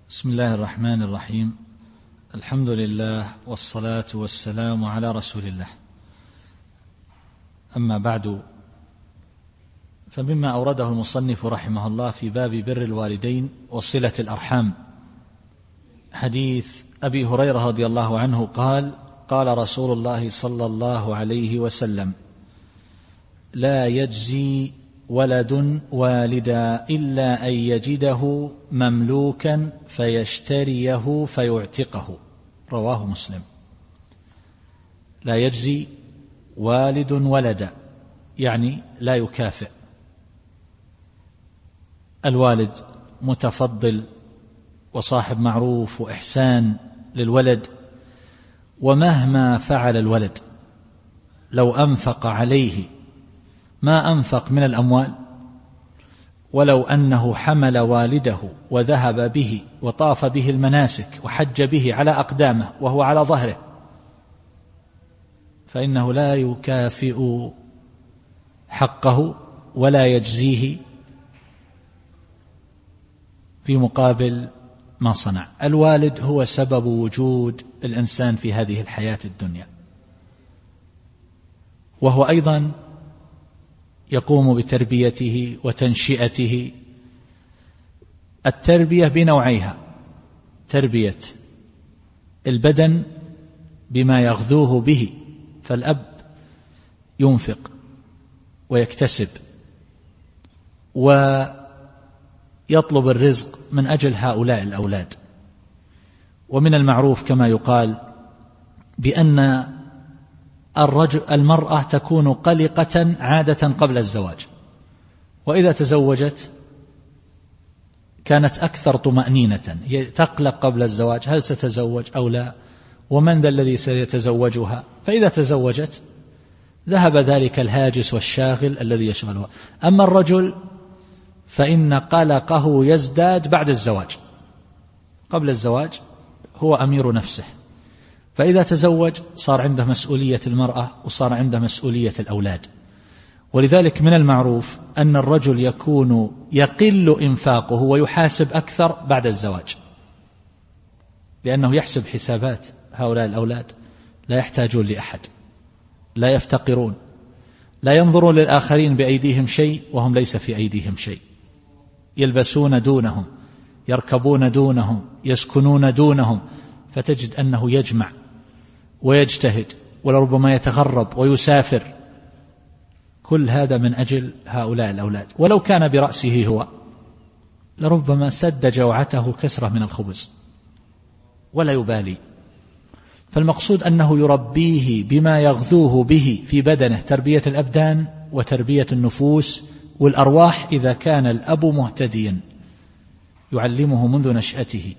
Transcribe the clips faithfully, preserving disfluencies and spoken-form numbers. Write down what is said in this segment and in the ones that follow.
بسم الله الرحمن الرحيم. الحمد لله والصلاة والسلام على رسول الله. أما بعد، فمما أورده المصنف رحمه الله في باب بر الوالدين وصلة الأرحام حديث أبي هريرة رضي الله عنه قال: قال رسول الله صلى الله عليه وسلم: لا يجزي ولد والدا إلا أن يجده مملوكا فيشتريه فيعتقه. رواه مسلم. لا يجزي والد ولدا، يعني لا يكافئ. الوالد متفضل وصاحب معروف وإحسان للولد، ومهما فعل الولد لو أنفق عليه ما أنفق من الأموال، ولو أنه حمل والده وذهب به وطاف به المناسك وحج به على أقدامه وهو على ظهره، فإنه لا يكافئ حقه ولا يجزيه في مقابل ما صنع. الوالد هو سبب وجود الإنسان في هذه الحياة الدنيا، وهو أيضا يقوم بتربيته وتنشئته. التربية بنوعيها: تربية البدن بما يغذوه به، فالأب ينفق ويكتسب ويطلب الرزق من أجل هؤلاء الأولاد. ومن المعروف كما يقال بأن الرجل المرأة تكون قلقة عادة قبل الزواج، وإذا تزوجت كانت أكثر طمأنينة. هي تقلق قبل الزواج: هل ستزوج أو لا، ومن ذا الذي سيتزوجها؟ فإذا تزوجت ذهب ذلك الهاجس والشاغل الذي يشغلها. أما الرجل فإن قلقه يزداد بعد الزواج. قبل الزواج هو أمير نفسه، فإذا تزوج صار عنده مسؤولية المرأة وصار عنده مسؤولية الأولاد. ولذلك من المعروف أن الرجل يكون يقل إنفاقه ويحاسب أكثر بعد الزواج، لأنه يحسب حسابات هؤلاء الأولاد لا يحتاجون لأحد، لا يفتقرون، لا ينظرون للآخرين بأيديهم شيء وهم ليس في أيديهم شيء، يلبسون دونهم، يركبون دونهم، يسكنون دونهم، فتجد أنه يجمع ويجتهد ولربما يتغرب ويسافر، كل هذا من أجل هؤلاء الأولاد. ولو كان برأسه هو لربما سد جوعته كسرة من الخبز ولا يبالي. فالمقصود أنه يربيه بما يغذوه به في بدنه، تربية الأبدان وتربية النفوس والأرواح. إذا كان الأب مهتديا يعلمه منذ نشأته،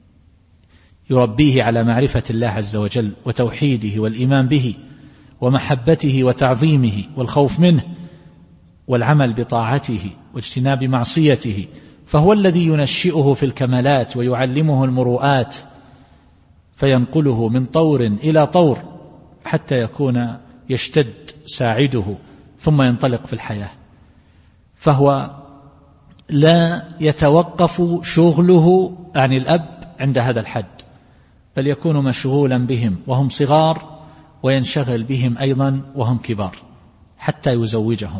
يربيه على معرفة الله عز وجل وتوحيده والإيمان به ومحبته وتعظيمه والخوف منه والعمل بطاعته واجتناب معصيته، فهو الذي ينشئه في الكمالات ويعلمه المروءات، فينقله من طور إلى طور حتى يكون يشتد ساعده ثم ينطلق في الحياة. فهو لا يتوقف شغله عن الأب عند هذا الحد، بل يكون مشغولا بهم وهم صغار، وينشغل بهم أيضا وهم كبار حتى يزوجهم،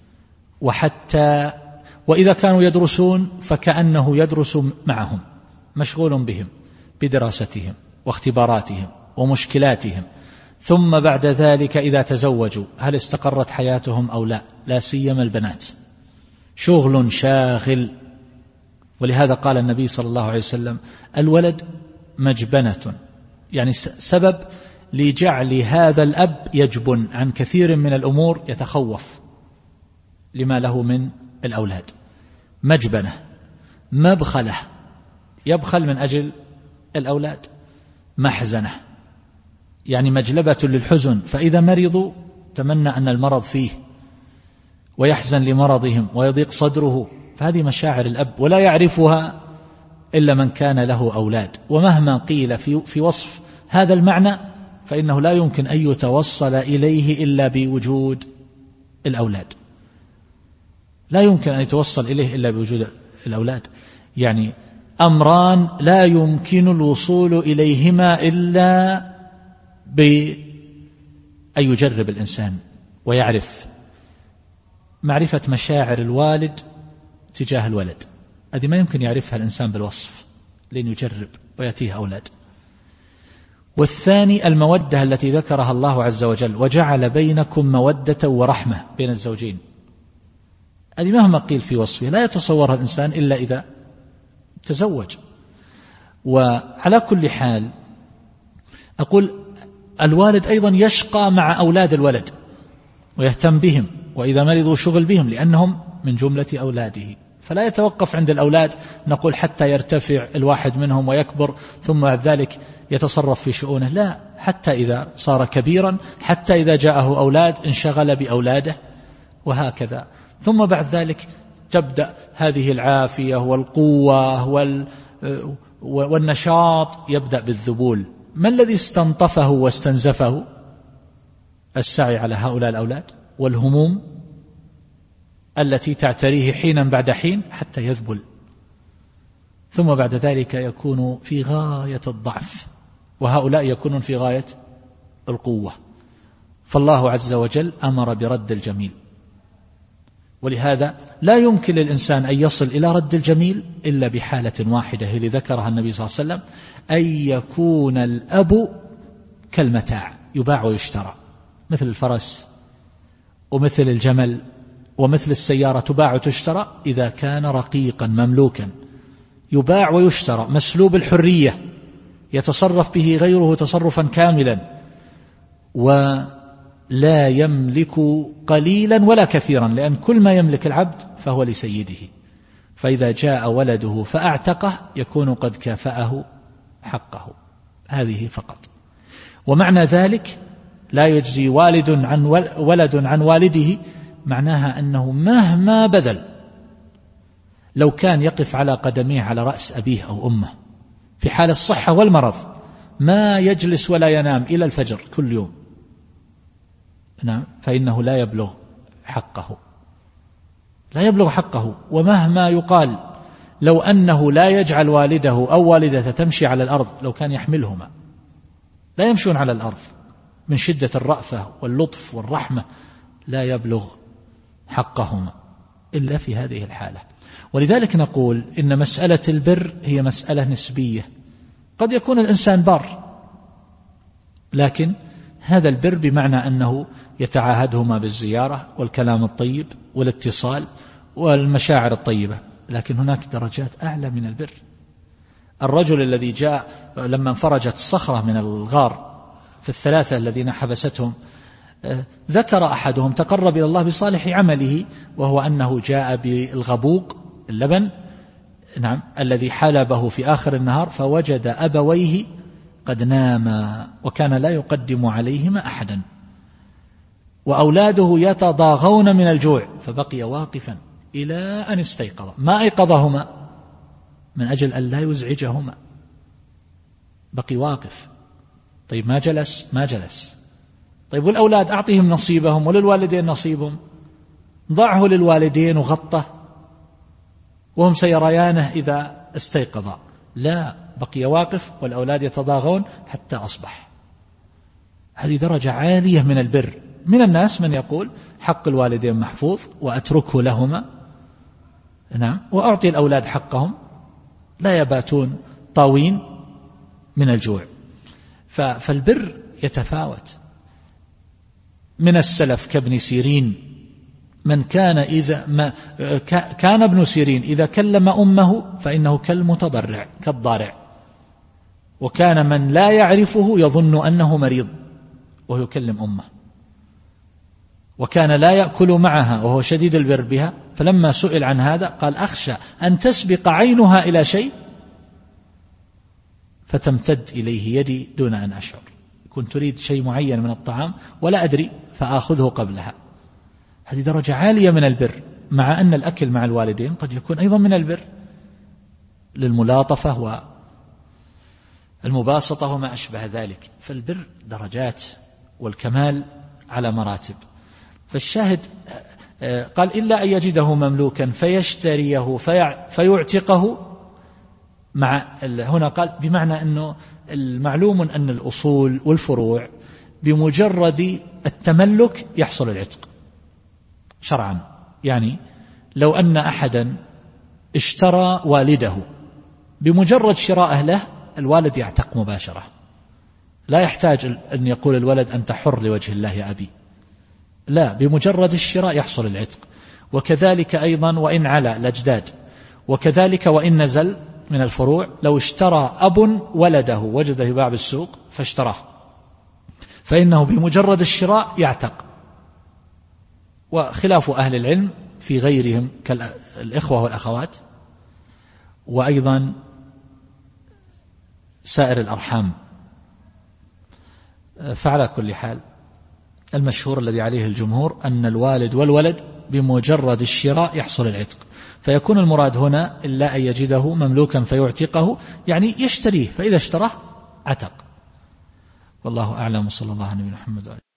وحتى وإذا كانوا يدرسون فكأنه يدرس معهم، مشغول بهم بدراستهم واختباراتهم ومشكلاتهم. ثم بعد ذلك إذا تزوجوا هل استقرت حياتهم أو لا؟ لا سيما البنات، شغل شاغل. ولهذا قال النبي صلى الله عليه وسلم: الولد مجبنة، يعني سبب لجعل هذا الأب يجبن عن كثير من الأمور، يتخوف لما له من الأولاد. مجبنة، مبخلة، يبخل من أجل الأولاد. محزنة، يعني مجلبة للحزن، فإذا مرضوا تمنى أن المرض فيه ويحزن لمرضهم ويضيق صدره. فهذه مشاعر الأب ولا يعرفها إلا من كان له أولاد. ومهما قيل في, في وصف هذا المعنى فإنه لا يمكن أن يتوصل إليه إلا بوجود الأولاد، لا يمكن أن يتوصل إليه إلا بوجود الأولاد. يعني أمران لا يمكن الوصول إليهما إلا بأن يجرب الإنسان ويعرف معرفة مشاعر الوالد تجاه الولد. هذه ما يمكن يعرفها الإنسان بالوصف لأن يجرب ويأتيه أولاد. والثاني المودة التي ذكرها الله عز وجل: وجعل بينكم مودة ورحمة بين الزوجين. هذه مهما قيل في وصفه لا يتصورها الإنسان إلا إذا تزوج. وعلى كل حال أقول الوالد أيضا يشقى مع أولاد الولد ويهتم بهم، وإذا مرضوا شغل بهم لأنهم من جملة أولاده، فلا يتوقف عند الأولاد نقول حتى يرتفع الواحد منهم ويكبر ثم بعد ذلك يتصرف في شؤونه، لا، حتى إذا صار كبيرا، حتى إذا جاءه أولاد انشغل بأولاده، وهكذا. ثم بعد ذلك تبدأ هذه العافية والقوة والنشاط يبدأ بالذبول. ما الذي استنطفه واستنزفه؟ السعي على هؤلاء الأولاد والهموم التي تعتريه حينا بعد حين حتى يذبل، ثم بعد ذلك يكون في غاية الضعف، وهؤلاء يكونون في غاية القوة. فالله عز وجل أمر برد الجميل، ولهذا لا يمكن للإنسان أن يصل إلى رد الجميل إلا بحالة واحدة اللي ذكرها النبي صلى الله عليه وسلم: أن يكون الأب كالمتاع يباع ويشترى، مثل الفرس ومثل الجمل ومثل السيارة تباع وتشترى. إذا كان رقيقا مملوكا يباع ويشترى، مسلوب الحرية، يتصرف به غيره تصرفا كاملا، ولا يملك قليلا ولا كثيرا، لأن كل ما يملك العبد فهو لسيده. فإذا جاء ولده فأعتقه يكون قد كافأه حقه، هذه فقط. ومعنى ذلك لا يجزي والد عن ولد عن والده، معناها أنه مهما بذل، لو كان يقف على قدميه على رأس أبيه أو أمه في حال الصحة والمرض، ما يجلس ولا ينام إلى الفجر كل يوم، نعم، فإنه لا يبلغ حقه، لا يبلغ حقه. ومهما يقال لو أنه لا يجعل والده أو والدته تمشي على الأرض، لو كان يحملهما لا يمشون على الأرض من شدة الرأفة واللطف والرحمة، لا يبلغ حقهما إلا في هذه الحالة. ولذلك نقول إن مسألة البر هي مسألة نسبية. قد يكون الإنسان بار، لكن هذا البر بمعنى أنه يتعاهدهما بالزيارة والكلام الطيب والاتصال والمشاعر الطيبة. لكن هناك درجات أعلى من البر. الرجل الذي جاء لما انفرجت الصخرة من الغار في الثلاثة الذين حبستهم، ذكر أحدهم تقرب إلى الله بصالح عمله، وهو أنه جاء بالغبوق اللبن، نعم، الذي حلبه في آخر النهار، فوجد أبويه قد ناما وكان لا يقدم عليهما أحدا، وأولاده يتضاغون من الجوع، فبقي واقفا إلى أن استيقظ. ما أيقظهما من أجل أن لا يزعجهما، بقي واقف. طيب ما جلس ما جلس طيب والأولاد أعطيهم نصيبهم وللوالدين نصيبهم، ضعه للوالدين وغطه وهم سيريانه إذا استيقظ، لا، بقي واقف والأولاد يتضاغون حتى أصبح. هذه درجة عالية من البر. من الناس من يقول حق الوالدين محفوظ وأتركه لهما، نعم، وأعطي الأولاد حقهم، لا يباتون طاوين من الجوع. فالبر يتفاوت. من السلف كابن سيرين من كان إذا ما كان ابن سيرين إذا كلم أمه فإنه كالمتضرع كالضارع، وكان من لا يعرفه يظن أنه مريض وهو يكلم أمه، وكان لا يأكل معها وهو شديد البر بها. فلما سئل عن هذا قال: أخشى أن تسبق عينها إلى شيء فتمتد إليه يدي دون أن أشعر، كنت تريد شيء معين من الطعام ولا أدري فآخذه قبلها. هذه درجة عالية من البر، مع أن الأكل مع الوالدين قد يكون أيضا من البر للملاطفة والمباسطة وما أشبه ذلك. فالبر درجات والكمال على مراتب. فالشاهد قال: إلا أن يجده مملوكا فيشتريه فيعتقه مع هنا قال بمعنى أنه المعلوم أن الأصول والفروع بمجرد التملك يحصل العتق شرعا. يعني لو أن أحدا اشترى والده، بمجرد شراءه له الوالد يعتق مباشرة، لا يحتاج أن يقول الولد أنت حر لوجه الله يا أبي، لا، بمجرد الشراء يحصل العتق. وكذلك أيضا وإن علا الأجداد، وكذلك وإن نزل من الفروع، لو اشترى أب ولده وجده يباع بالسوق فاشتراه، فإنه بمجرد الشراء يعتق. وخلاف أهل العلم في غيرهم كالإخوة والأخوات، وأيضا سائر الأرحام. فعلى كل حال المشهور الذي عليه الجمهور أن الوالد والولد بمجرد الشراء يحصل العتق، فيكون المراد هنا إلا أن يجده مملوكا فيعتقه، يعني يشتريه، فإذا اشتراه عتق. والله أعلم، صلى الله عليه وسلم.